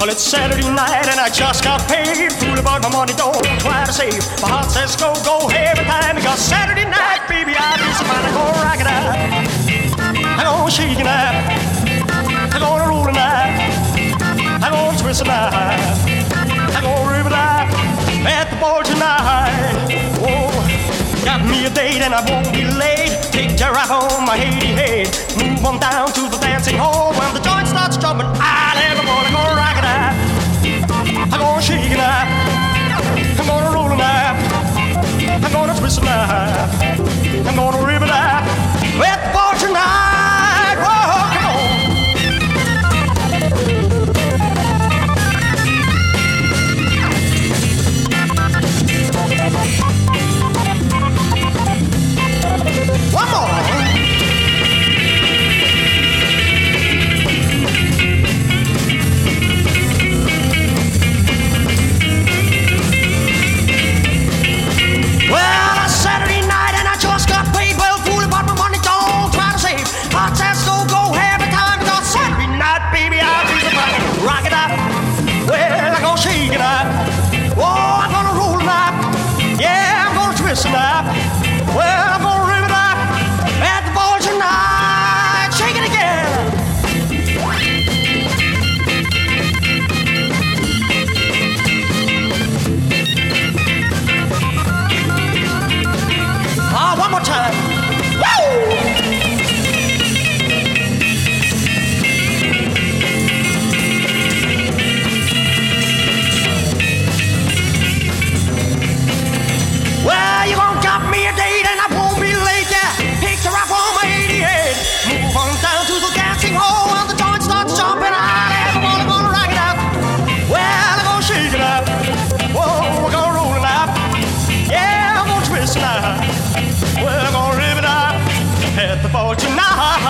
Well, it's Saturday night and I just got paid. Fool about my money, don't try to save. My heart says go, go every time. Because Saturday night, baby, I do some I go rock it out. I'm gonna shake it out. I'm gonna roll it out. I'm gonna twist it out. I'm gonna rip it out at the bar tonight. Oh, got me a date and I won't be late. Take your rap on my 80 head. Move on down to the dancing hall. When the joint starts jumping, everybody gonna rock it out. I'm gonna shake it out. I'm gonna roll it out. I'm gonna twist it out. I'm gonna rip it out at the bar tonight. Whoa, come on. One more. Well, it's Saturday night and I just got paid. Well, fool about my money, don't try to save. Hot ass go every time. Because Saturday night, baby, I'll do the money. Rock it out. Well, I'm gonna shake it out. Oh, I'm gonna roll it out. Yeah, I'm gonna twist it out. Well, I'm gonna rip it out at the bar tonight. Shake it again. One more time. Woo! Well, you gonna got me a date and I won't be late, yeah. Pick the rap on my 88. Move on down to the dancing hall and the joint starts jumping out. Everybody gonna rock it out. Well, I'm gonna shake it out. Whoa, we're gonna roll it out. Yeah, I'm gonna twist it out. Well, I'm gonna rip it out at the bar tonight.